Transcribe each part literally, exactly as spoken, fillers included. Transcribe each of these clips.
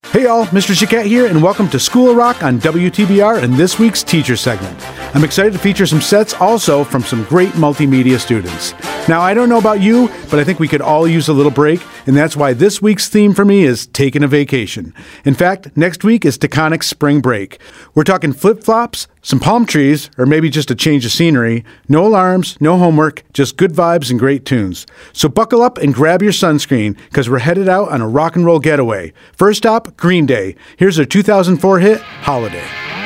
Hey all, Mister Chiquette here, and welcome to School of Rock on W T B R and this week's Teacher segment. I'm excited to feature some sets also from some great multimedia students. Now, I don't know about you, but I think we could all use a little break, and that's why this week's theme for me is taking a vacation. In fact, next week is Taconic's spring break. We're talking flip-flops, some palm trees, or maybe just a change of scenery, no alarms, no homework, just good vibes and great tunes. So buckle up and grab your sunscreen, because we're headed out on a rock and roll getaway. First stop, Green Day. Here's their two thousand four hit, Holiday.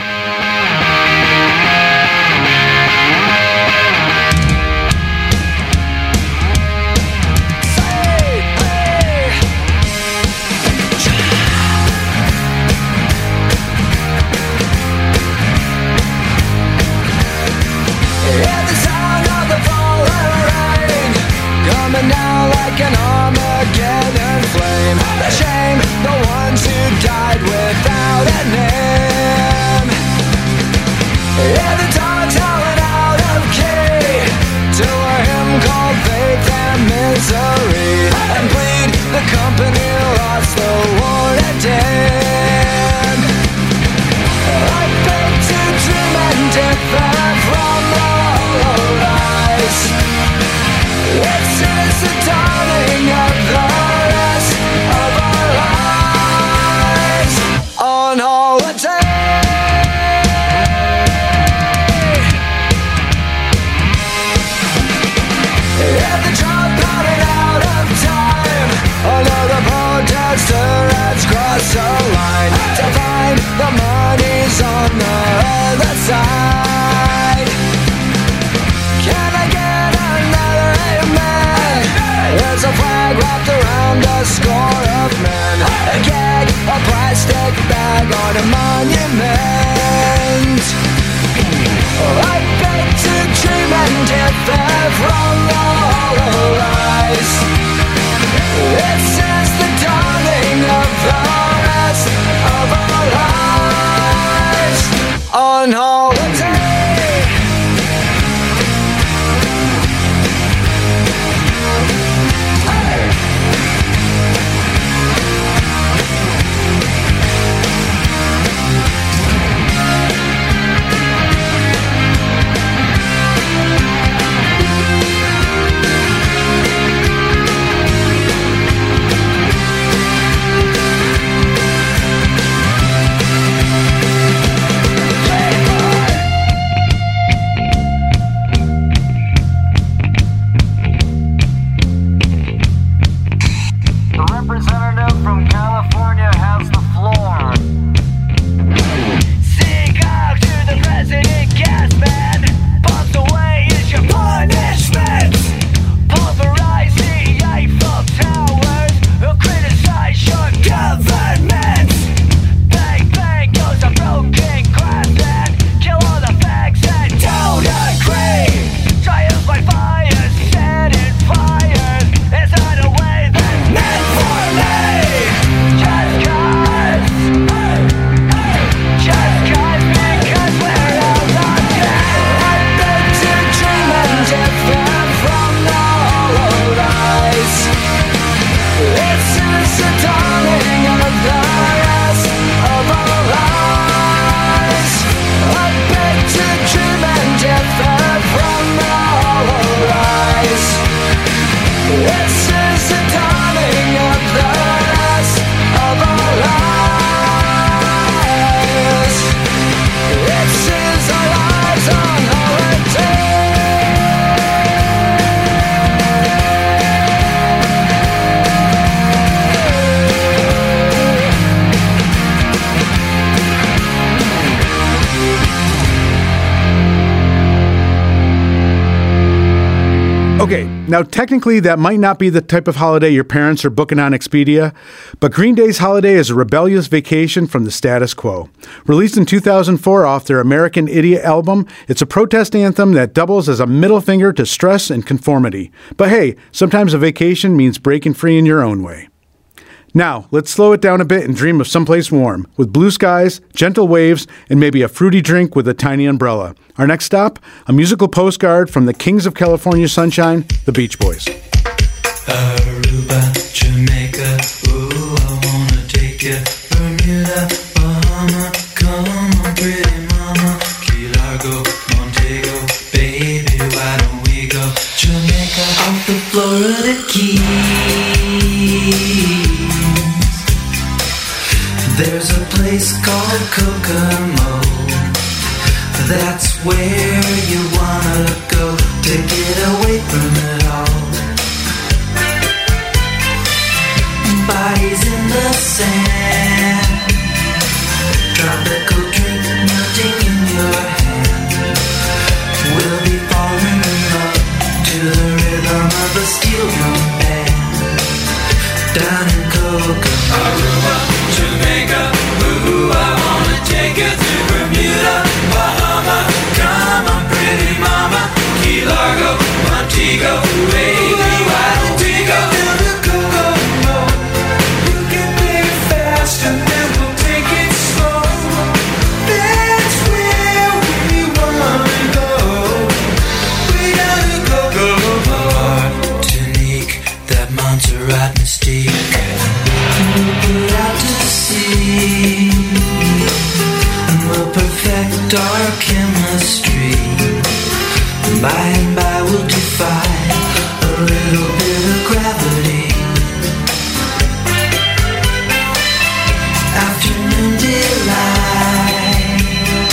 Now like an Armageddon flame, the shame, the ones who died without a name. Yeah, the dogs howling out of key to a hymn called Faith and Misery, and bleed, the company lost the war at dead. I beg to dream and differ from the hollow rise. It's since the dawning of the rest of our lives on holiday. If the drum pounded out of time, another protester has crossed the line to find the money's on the other side. Can I get another amen? There's a flag wrapped around a score of men, a gag, a plastic bag on a monument. I beg to dream and differ from the hollow rise. This is the dawning of the rest of our lives on holiday. Okay, now technically that might not be the type of holiday your parents are booking on Expedia, but Green Day's Holiday is a rebellious vacation from the status quo. Released in two thousand four off their American Idiot album, it's a protest anthem that doubles as a middle finger to stress and conformity. But hey, sometimes a vacation means breaking free in your own way. Now, let's slow it down a bit and dream of someplace warm, with blue skies, gentle waves, and maybe a fruity drink with a tiny umbrella. Our next stop, a musical postcard from the Kings of California Sunshine, the Beach Boys. Aruba, Jamaica, ooh, I wanna take you. There's a place called Kokomo. That's where you wanna go to get away from it all. Bodies in the sand, tropical drink melting in your hand. We'll be falling in love to the rhythm of a steel drum band. Down in Kokomo, Aruba, Jamaica, ooh, I wanna take you to Bermuda, Bahama, come on pretty mama, Key Largo, Montego, baby, why don't we go down to Kokomo? You can play fast and then we'll take it slow. That's where we wanna go, way down to Kokomo. Martinique, that Montserrat mystique. We'll put out to sea, and we'll perfect our chemistry. By and by we'll defy a little bit of gravity. Afternoon delight,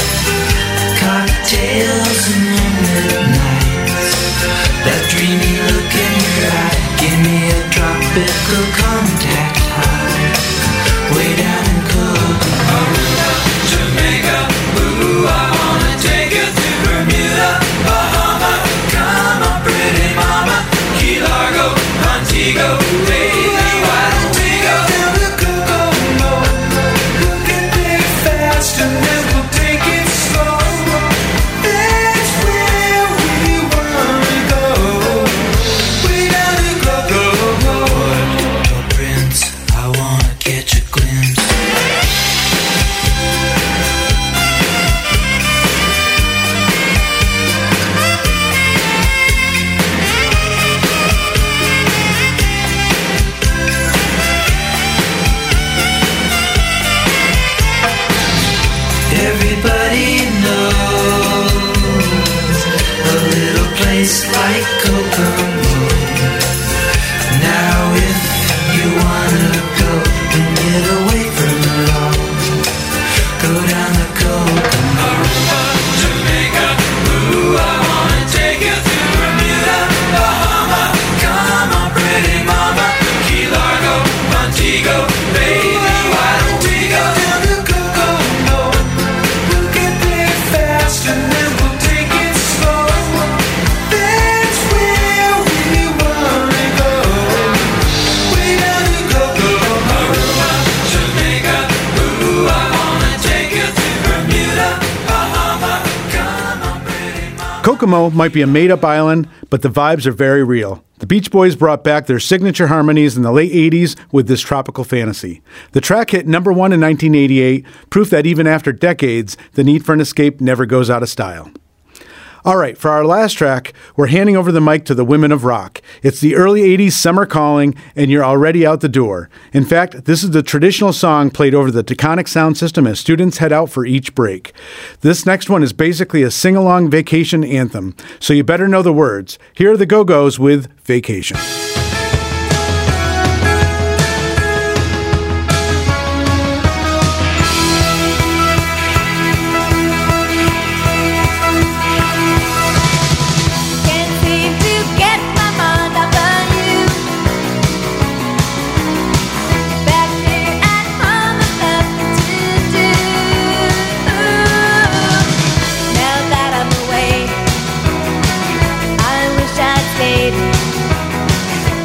cocktails and moonlit nights. That dreamy look in your eye, give me a tropical contact high. Way down in Kokomo, Aruba, Jamaica, ooh, I wanna take you to Bermuda, Bahama, come on pretty mama, Key Largo, Montego, baby, why don't we go down to Kokomo? You can play fast and then we'll take it slow. That's where we wanna go, way down to Kokomo. Puerto Prince, I wanna catch a glimpse. Everybody knows a little place like Kokomo. Now if you wanna go and get away from it all, go down to Kokomo, Aruba, Jamaica, ooh, I wanna take you to Bermuda, Bahama, come on pretty mama, Key Largo, Montego, baby, why don't we go down to Kokomo? We'll get there fast and then we'll take it slow. That's where we wanna go, way down to Kokomo, Aruba, Jamaica, ooh, I wanna take you to Bermuda, Bahama, come on pretty mama. Kokomo might be a made-up island, but the vibes are very real. The Beach Boys brought back their signature harmonies in the late eighties with this tropical fantasy. The track hit number one in nineteen eighty-eight, proof that even after decades, the need for an escape never goes out of style. All right, for our last track, we're handing over the mic to the women of rock. It's the early eighties summer calling, and you're already out the door. In fact, this is the traditional song played over the Taconic sound system as students head out for each break. This next one is basically a sing-along vacation anthem, so you better know the words. Here are the Go-Go's with Vacation. Can't seem to get my mind off of you. Back here at home, I've nothing to do. Now that I'm away, I wish I'd stayed.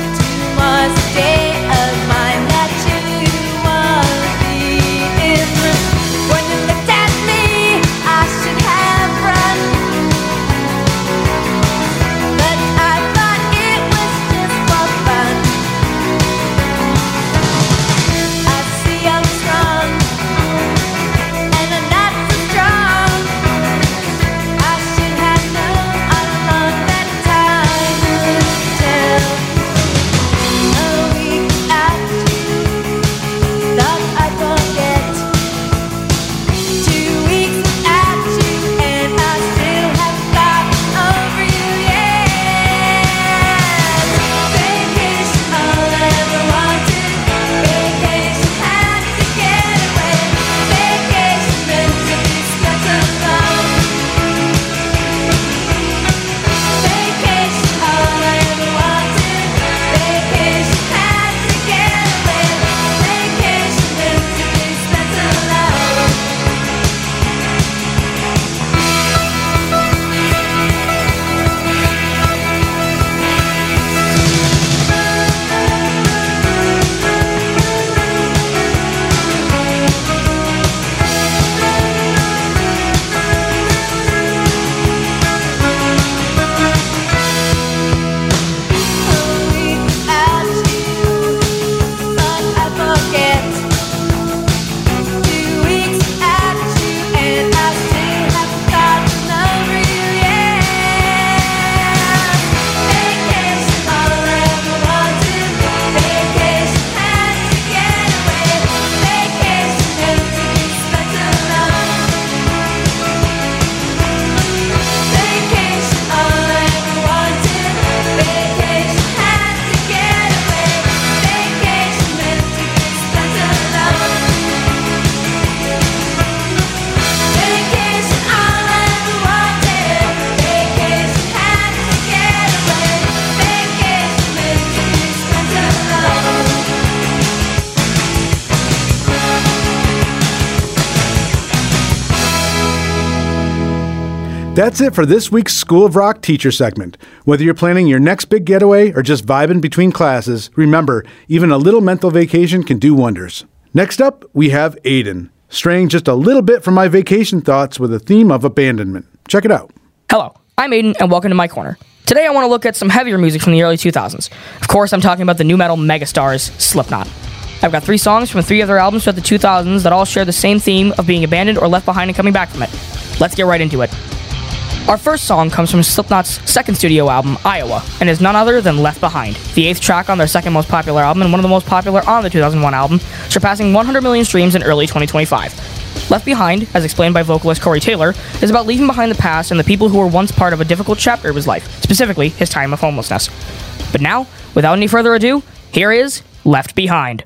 That's it for this week's School of Rock teacher segment. Whether you're planning your next big getaway or just vibing between classes, remember, even a little mental vacation can do wonders. Next up, we have Aiden, straying just a little bit from my vacation thoughts with a theme of abandonment. Check it out. Hello, I'm Aiden, and welcome to my corner. Today I want to look at some heavier music from the early two thousands. Of course, I'm talking about the nu metal megastars, Slipknot. I've got three songs from three of their albums throughout the two thousands that all share the same theme of being abandoned or left behind and coming back from it. Let's get right into it. Our first song comes from Slipknot's second studio album, Iowa, and is none other than Left Behind, the eighth track on their second most popular album and one of the most popular on the two thousand one album, surpassing one hundred million streams in early twenty twenty-five. Left Behind, as explained by vocalist Corey Taylor, is about leaving behind the past and the people who were once part of a difficult chapter of his life, specifically his time of homelessness. But now, without any further ado, here is Left Behind.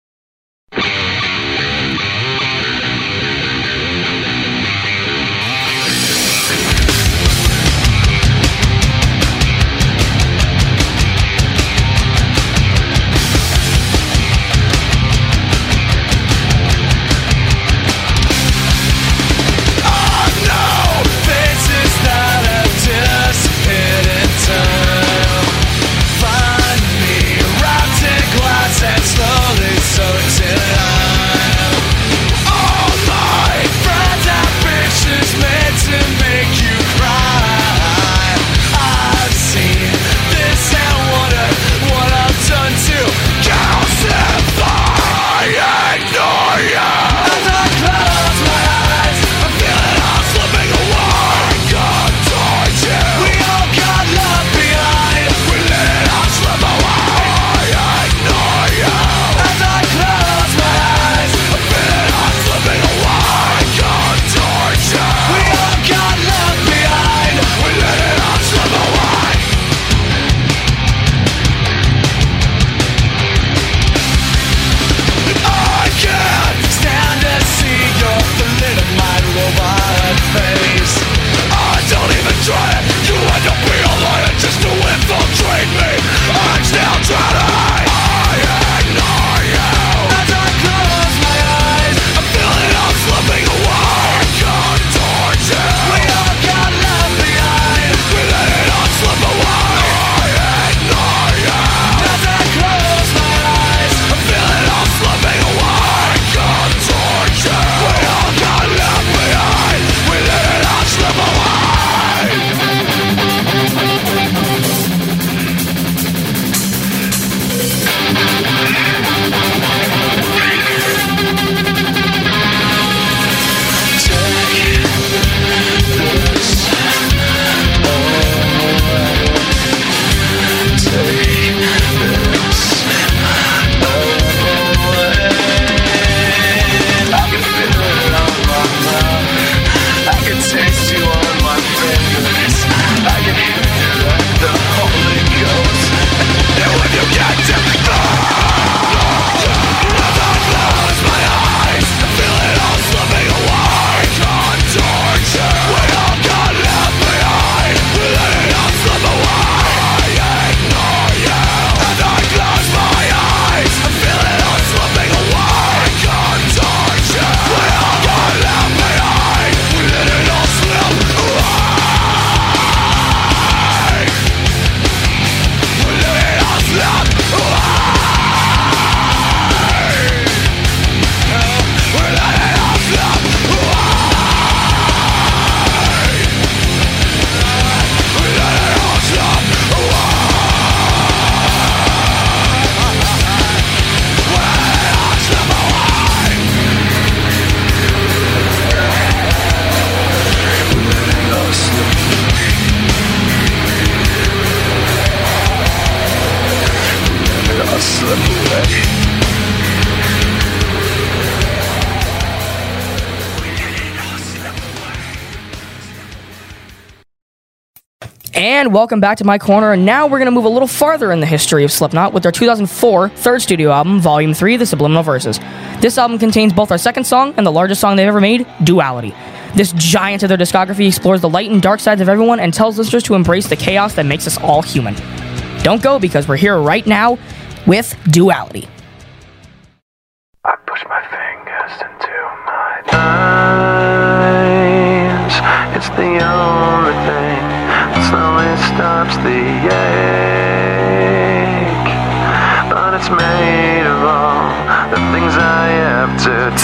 And welcome back to my corner, and now we're going to move a little farther in the history of Slipknot with their two thousand four third studio album, Volume three, The Subliminal Verses. This album contains both our second song and the largest song they've ever made, Duality. This giant of their discography explores the light and dark sides of everyone and tells listeners to embrace the chaos that makes us all human. Don't go, because we're here right now with Duality. I push my fingers into my eyes. It's the only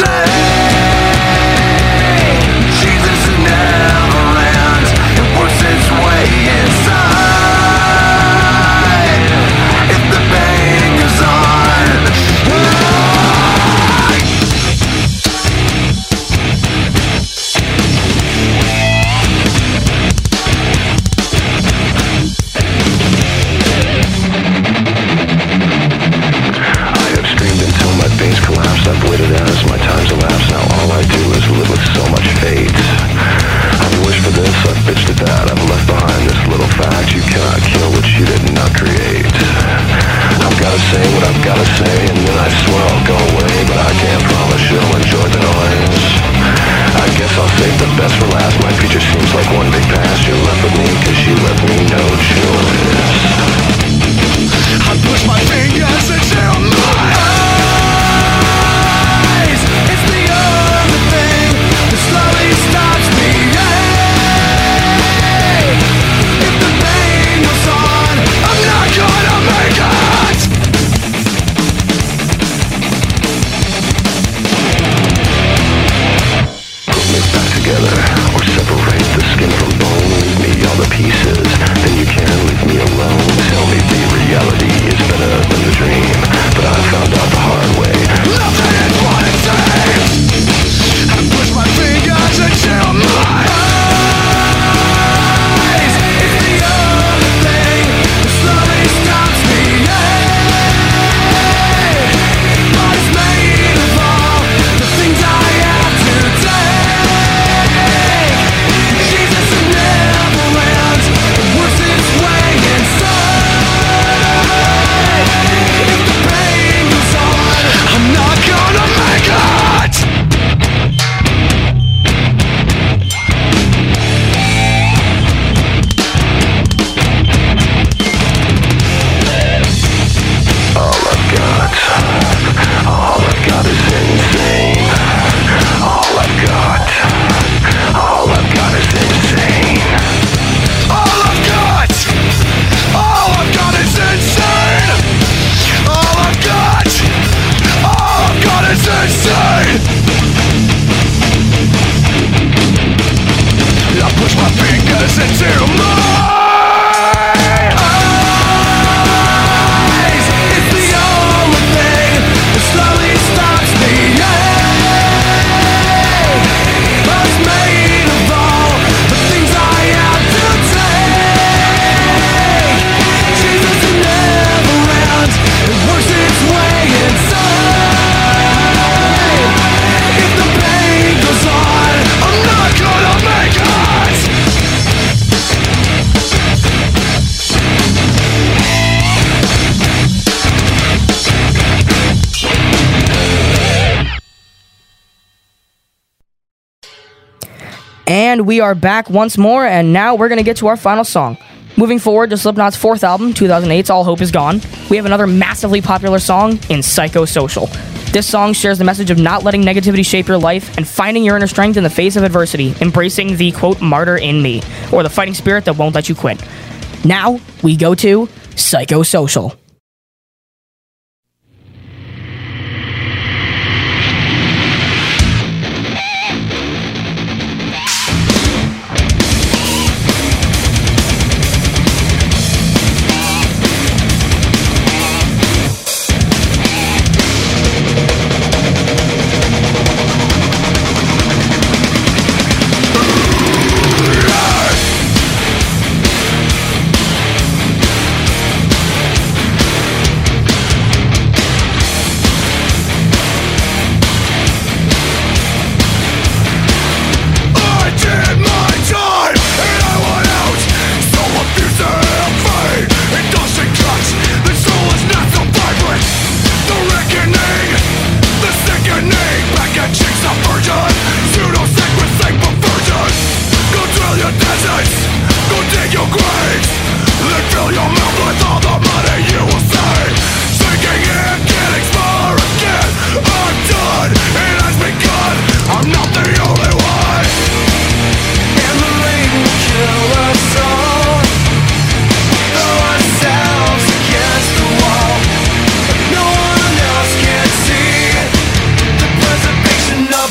And we are back once more, and now we're going to get to our final song. Moving forward to Slipknot's fourth album, two thousand eight's All Hope Is Gone, we have another massively popular song in Psychosocial. This song shares the message of not letting negativity shape your life and finding your inner strength in the face of adversity, embracing the, quote, martyr in me, or the fighting spirit that won't let you quit. Now, we go to Psychosocial.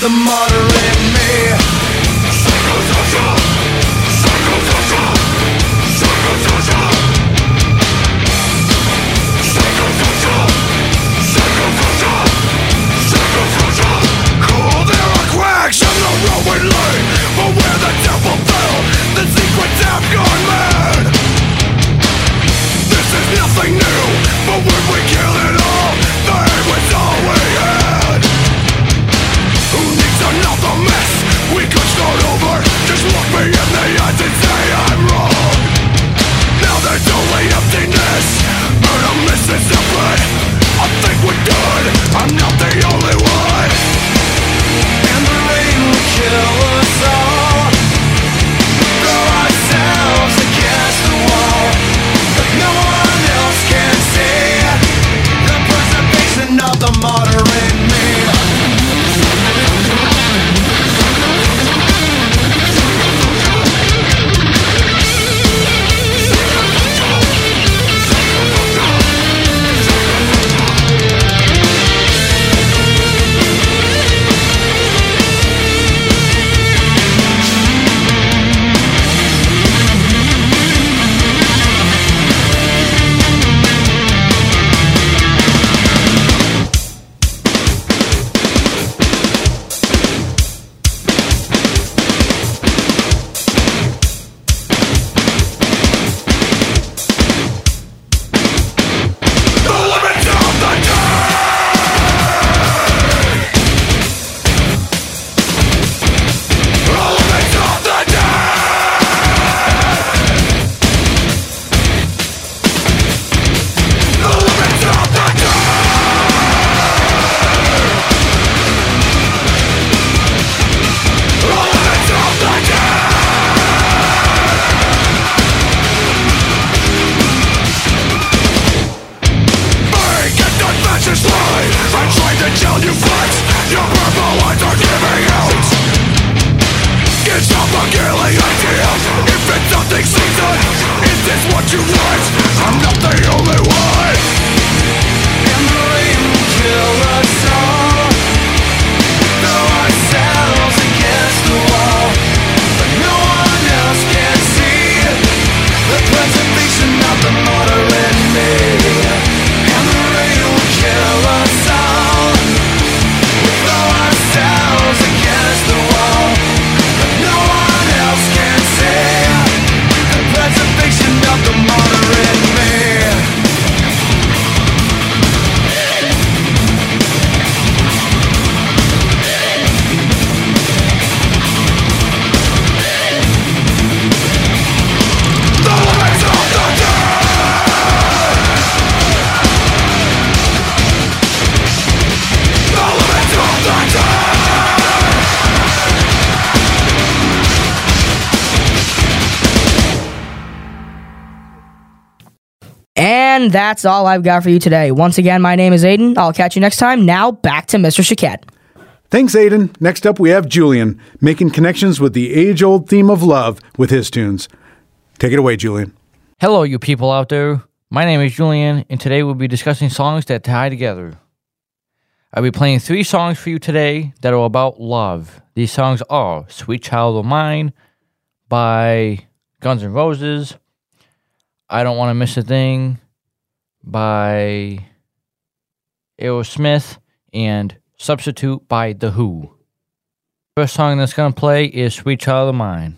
the martyr in me. Psychosocial, psychosocial, psychosocial, psychosocial, psychosocial, psychosocial. Cool, there are quacks on the roadway lane, but where the temple fell, the secrets have gone mad. This is nothing new, but when we kill it all, the aim was all we had. Who needs another mess? We could start over. Just look me in the eyes and say I'm wrong. Now there's only emptiness, and a Mississippi. I think we're good, I'm not the only one. And the rain will kill us all. Throw ourselves against the wall, but no one else can see the preservation of the martyr in me. And that's all I've got for you today. Once again, my name is Aiden. I'll catch you next time. Now, back to Mister Chiquette. Thanks, Aiden. Next up, we have Julian, making connections with the age-old theme of love with his tunes. Take it away, Julian. Hello, you people out there. My name is Julian, and today we'll be discussing songs that tie together. I'll be playing three songs for you today that are about love. These songs are Sweet Child of Mine by Guns N' Roses, I Don't Want to Miss a Thing by Aerosmith, and Substitute by The Who. First song that's going to play is Sweet Child of Mine.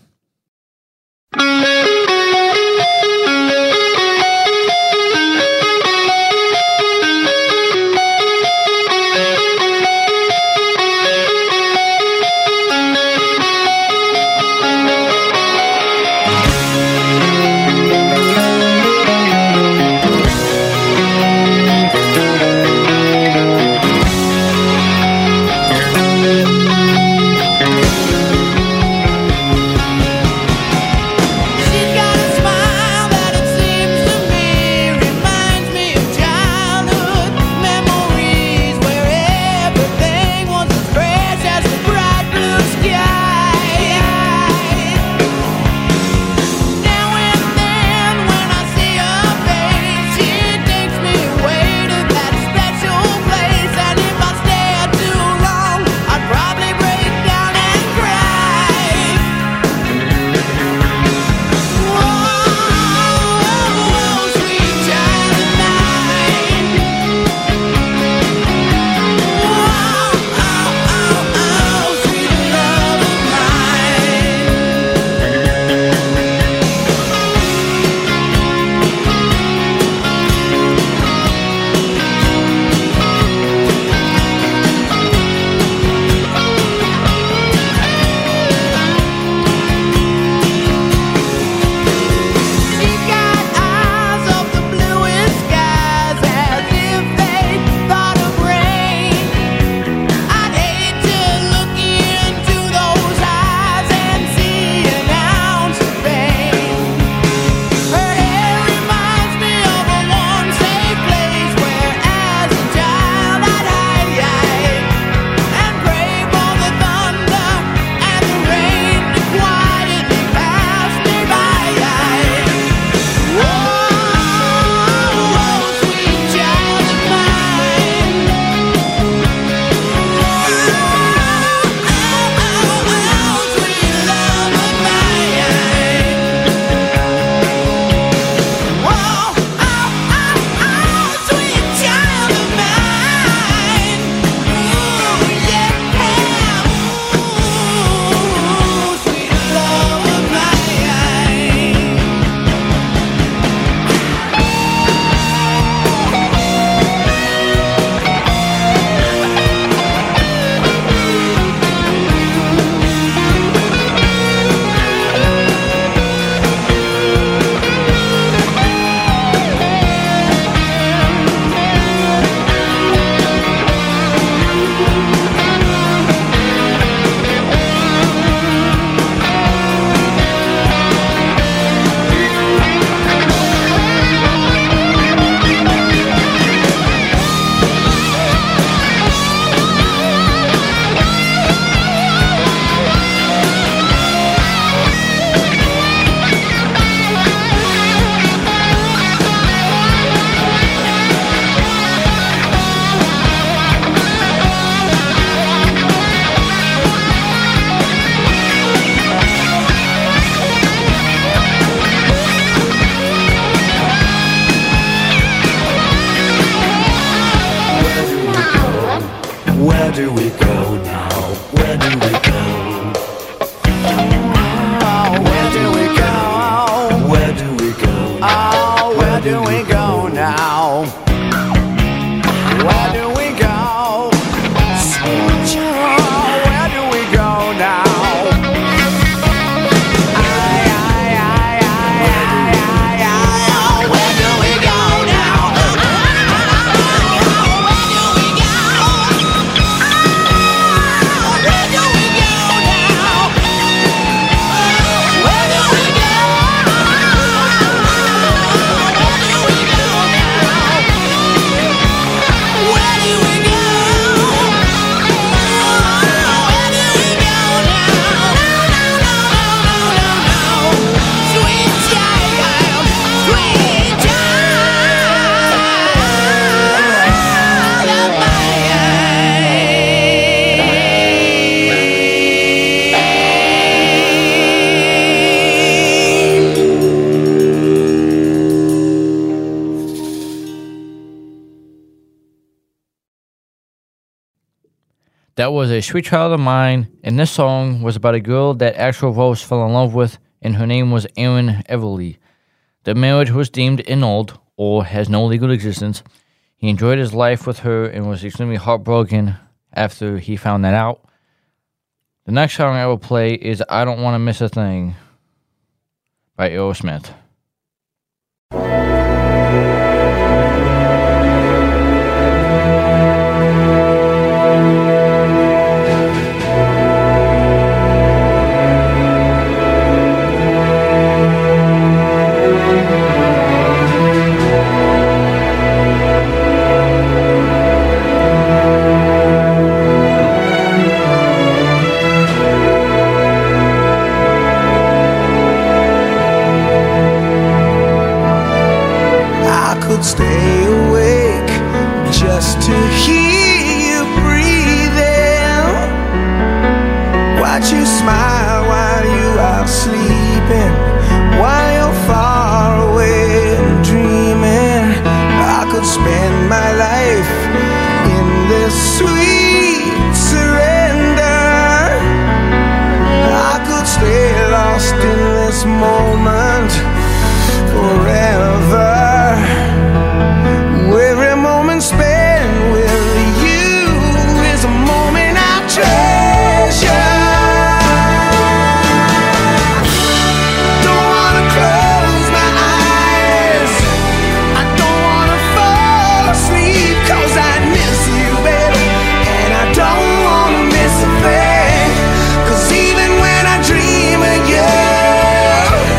That was A Sweet Child of Mine, and this song was about a girl that Axl Rose fell in love with, and her name was Erin Everly. The marriage was deemed annulled, or has no legal existence. He enjoyed his life with her and was extremely heartbroken after he found that out. The next song I will play is I Don't Want to Miss a Thing by Aerosmith. Stay awake just to hear you breathing. Watch you smile while you are sleeping, while you're far away and dreaming. I could spend my life in this sweet surrender. I could stay lost in this moment forever. Every moment spent with you is a moment I treasure. Don't wanna close my eyes, I don't wanna fall asleep, 'cause I miss you, baby, and I don't wanna miss a thing. 'Cause even when I dream of you,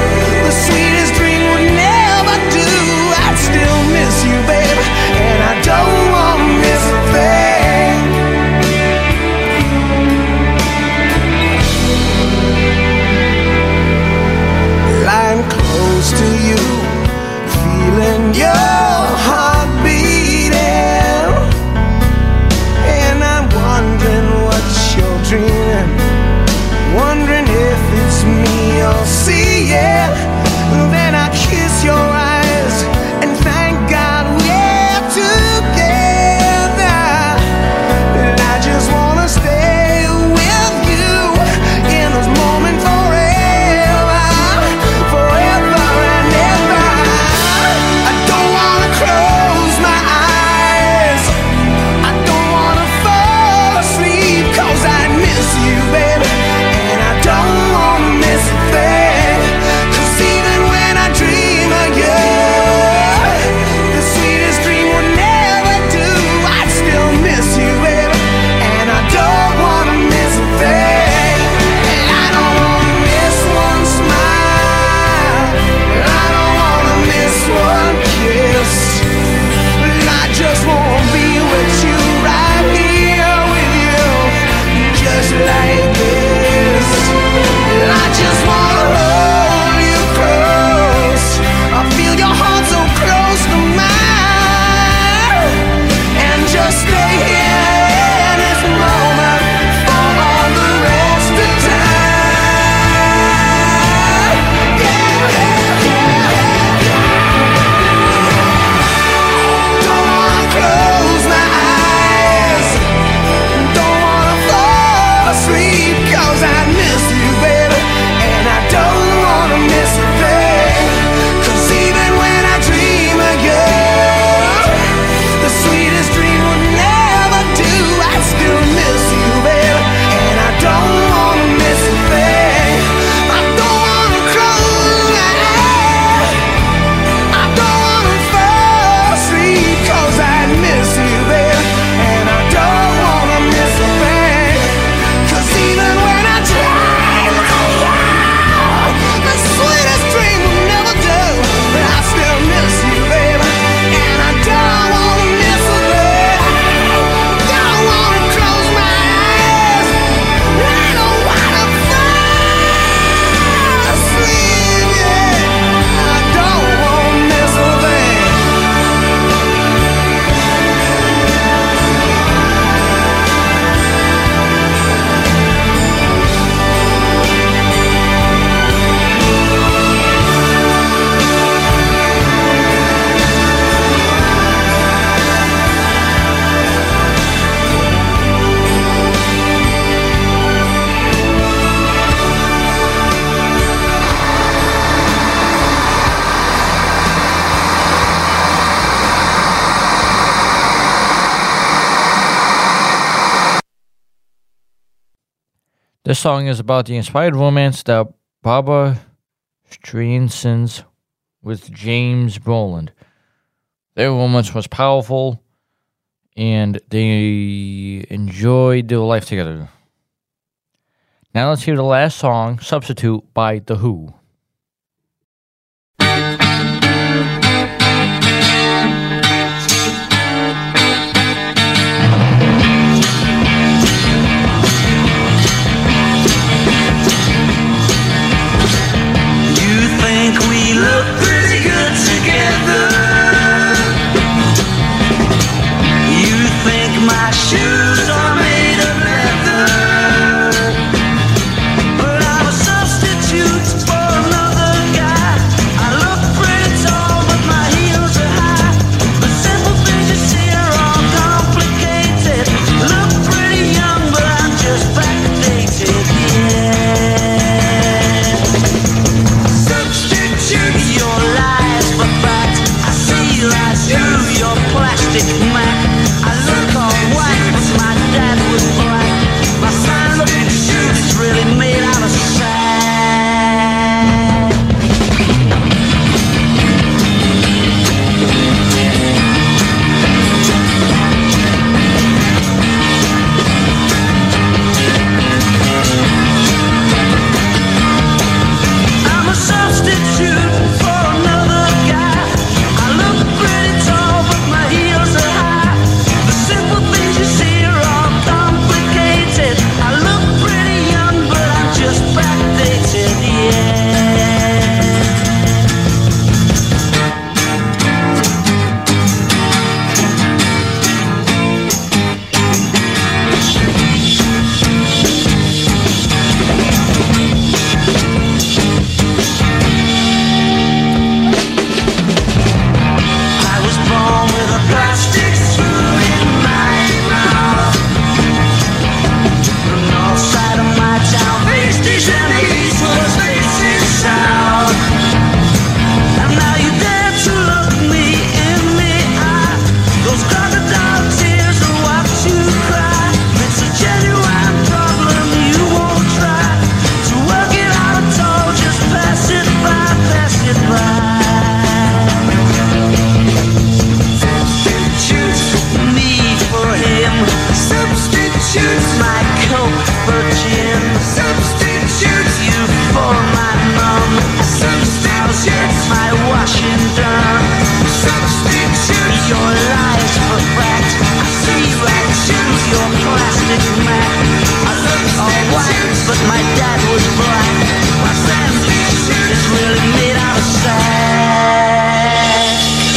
This song is about the inspired romance that Barbara Streisand with James Brolin. Their romance was powerful, and they enjoyed their life together. Now let's hear the last song, Substitute, by The Who. Shoes are made of leather, but I'm a substitute for another guy. I look pretty tall, but my heels are high. The simple things you see are all complicated. Look pretty young, but I'm just backdated, yeah. Substitute your lies for fact. I see right through your plastic Mac. I look all white, but my dad was black. My fine-looking suit is really made out of sack. I'm a substitute for another guy. I look pretty tall, but my heels are high. The simple things you see are all complicated. I look pretty young, but I'm just backdated, yeah. I was born with a plastic spoon in my mouth. The north side of my town faced east and the east was facing south. And now you dare to look me in the eye. Those crocodile tears will watch you cry. It's a genuine problem you won't try to work it out at all. Just pass it by, pass it by. Substitute me for him. Substitute my coke for gin. Substitute you for my mom. Substitute my washing done. Substitute your lies for fact. I see right through your plastic Mac. I look all white, but my dad was black. My sandwich is really made out of sack.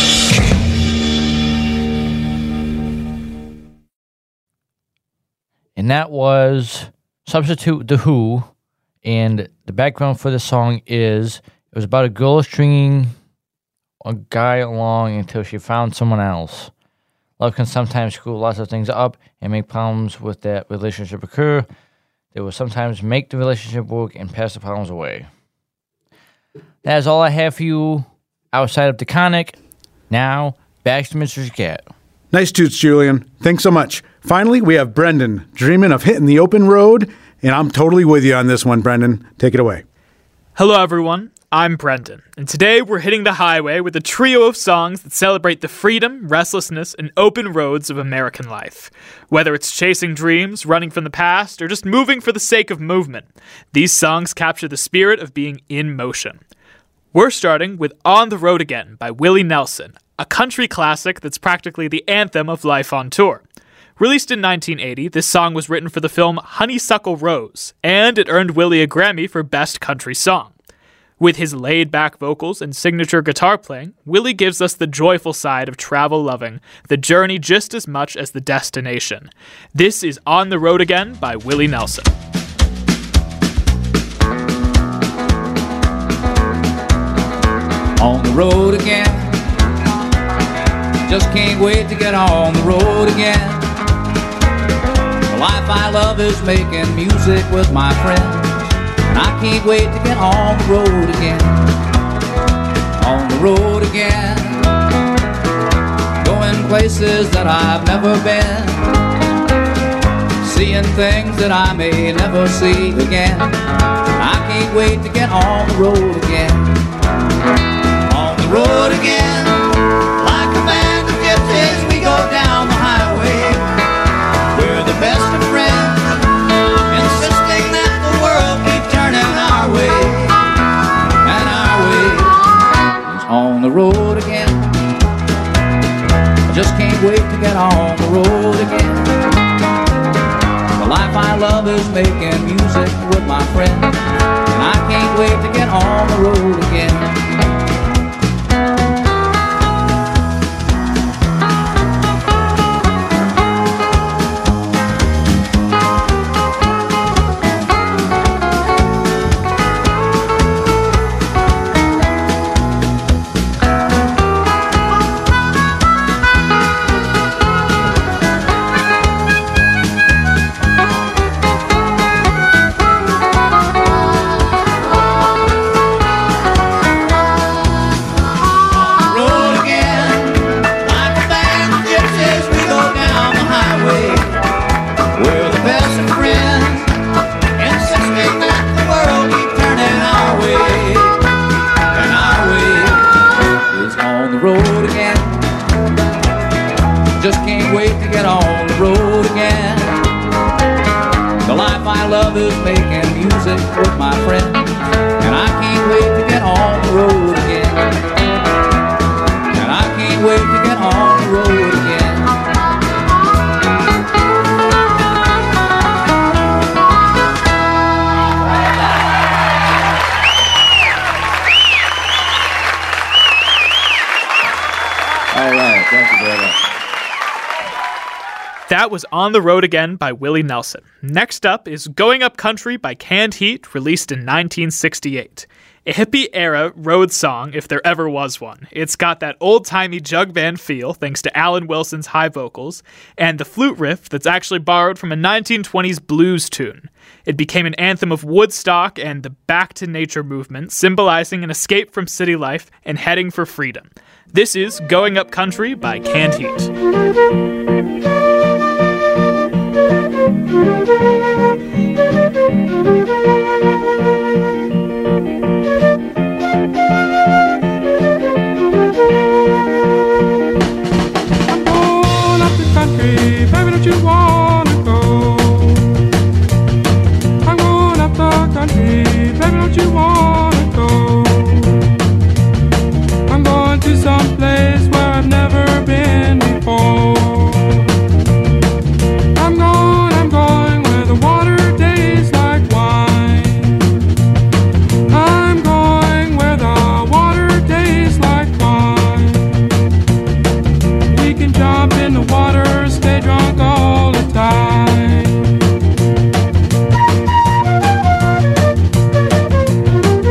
And that was Substitute, The Who. And the background for the song is it was about a girl stringing a guy along until she found someone else. Love can sometimes screw lots of things up and make problems with that relationship occur. They will sometimes make the relationship work and pass the problems away. That is all I have for you outside of Deconic. Now, back to Mister Cat. Nice toots, Julian. Thanks so much. Finally, we have Brendan, dreaming of hitting the open road, and I'm totally with you on this one, Brendan. Take it away. Hello, everyone. I'm Brendan, and today we're hitting the highway with a trio of songs that celebrate the freedom, restlessness, and open roads of American life. Whether it's chasing dreams, running from the past, or just moving for the sake of movement, these songs capture the spirit of being in motion. We're starting with On the Road Again by Willie Nelson, a country classic that's practically the anthem of life on tour. Released in nineteen eighty, this song was written for the film Honeysuckle Rose, and it earned Willie a Grammy for Best Country Song. With his laid-back vocals and signature guitar playing, Willie gives us the joyful side of travel loving, the journey just as much as the destination. This is On the Road Again by Willie Nelson. On the road again, just can't wait to get on the road again. The life I love is making music with my friends, and I can't wait to get on the road again. On the road again, going places that I've never been, seeing things that I may never see again. I can't wait to get on the road again. On the road again, like a band of gypsies, we go down the highway. We're the best of friends, insisting that the world keep turning our way. And our way is on the road again. I just can't wait to get on the road again. The life I love is making music with my friends, and I can't wait to get on the road again. Just can't wait to get on the road again. The life I love is making music with my friends, and I can't wait to get on the road again. And I can't wait to get on the road again. All right, thank you very much. That was On the Road Again by Willie Nelson. Next up is Going Up Country by Canned Heat, released in nineteen sixty-eight. A hippie-era road song, if there ever was one. It's got that old-timey jug band feel, thanks to Alan Wilson's high vocals, and the flute riff that's actually borrowed from a nineteen twenties blues tune. It became an anthem of Woodstock and the Back to Nature movement, symbolizing an escape from city life and heading for freedom. This is Going Up Country by Canned Heat. Time.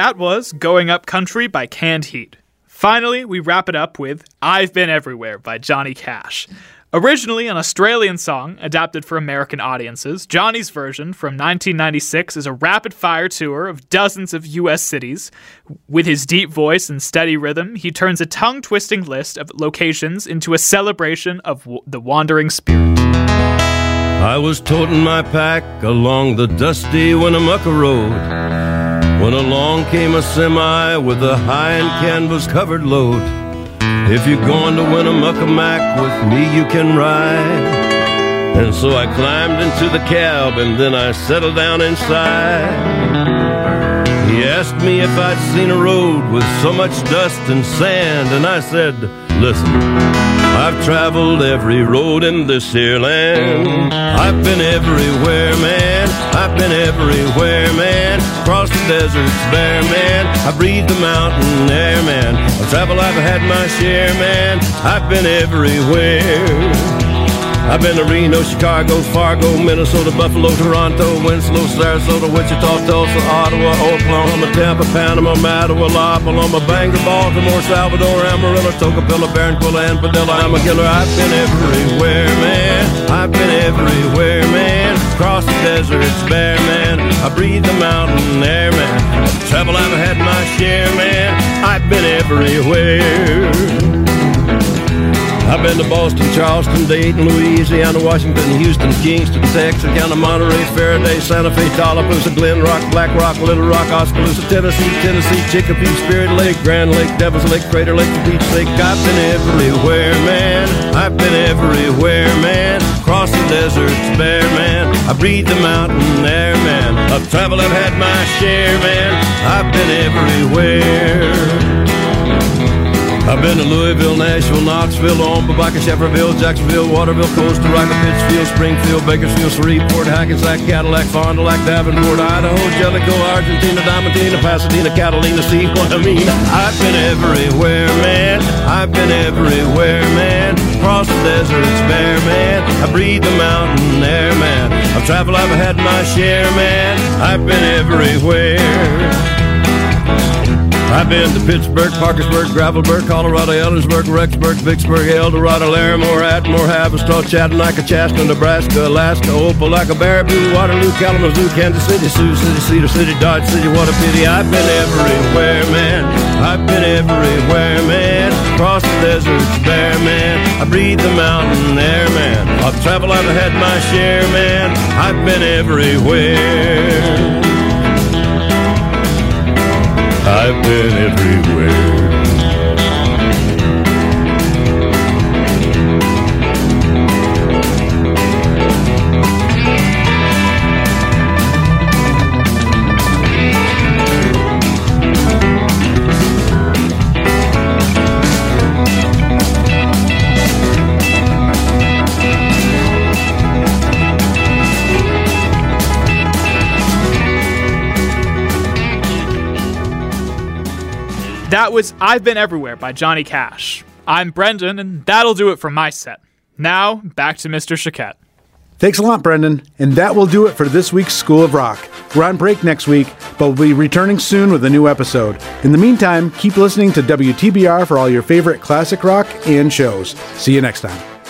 that was Going Up Country by Canned Heat. Finally, we wrap it up with I've Been Everywhere by Johnny Cash. Originally an Australian song adapted for American audiences, Johnny's version from nineteen ninety-six is a rapid-fire tour of dozens of U S cities. With his deep voice and steady rhythm, he turns a tongue-twisting list of locations into a celebration of w- the wandering spirit. I was toting my pack along the dusty Winnemucca Road when along came a semi with a high and canvas-covered load. If you're going to Winnemucca Mac with me, you can ride. And so I climbed into the cab and then I settled down inside. He asked me if I'd seen a road with so much dust and sand, and I said, listen, I've traveled every road in this here land. I've been everywhere, man. I've been everywhere, man. Across the deserts bare, man. I breathe the mountain air, man. Of travel I've had my share, man. I've been everywhere. I've been to Reno, Chicago, Fargo, Minnesota, Buffalo, Toronto, Winslow, Sarasota, Wichita, Tulsa, Ottawa, Oklahoma, Tampa, Panama, Mattawa, La Paloma, Bangor, Baltimore, Salvador, Amarillo, Tocopilla, Barranquilla, and Padilla. I'm a killer. I've been everywhere, man. I've been everywhere, man. Across the deserts bare, man. I breathe the mountain air, man. Of travel I've had my share, man. I've been everywhere. I've been to Boston, Charleston, Dayton, Louisiana, Washington, Houston, Kingston, Texas, County, Monterey, Faraday, Santa Fe, Tallapoosa, Glen Rock, Black Rock, Little Rock, Oskaloosa, Tennessee, Tennessee, Chicopee, Spirit Lake, Grand Lake, Devil's Lake, Crater Lake, Beach Lake. I've been everywhere, man. I've been everywhere, man. Across the deserts bare, man. I breathe the mountain air, man. Of travel I've had my share, man. I've been everywhere. I've been to Louisville, Nashville, Knoxville, Omaha, Shefferville, Jacksonville, Waterville, Costa Rica, Pittsfield, Springfield, Bakersfield, Shreveport, Hackensack, Cadillac, Fond du Lac, Davenport, Idaho, Jellicoe, Argentina, Diamantina, Pasadena, Catalina, see what I mean? I've been everywhere, man. I've been everywhere, man. Across the deserts bare, man. I breathe the mountain air, man. Of travel I've had my share, man. I've been everywhere. I've been to Pittsburgh, Parkersburg, Gravelburg, Colorado, Ellensburg, Rexburg, Vicksburg, El Dorado, Larimore, Atmore, Haverstraw, Chattanooga, Chaska, Nebraska, Alaska, Opelika, Baraboo, Waterloo, Kalamazoo, Kansas City, Sioux City, Cedar City, Dodge City. What a pity. I've been everywhere, man. I've been everywhere, man. Across the deserts bare, man. I breathe the mountain air, man. Of travel I've had my share, man. I've been everywhere. I've been everywhere. That was I've Been Everywhere by Johnny Cash. I'm Brendan, and that'll do it for my set. Now, back to Mister Chiquette. Thanks a lot, Brendan. And that will do it for this week's School of Rock. We're on break next week, but we'll be returning soon with a new episode. In the meantime, keep listening to W T B R for all your favorite classic rock and shows. See you next time.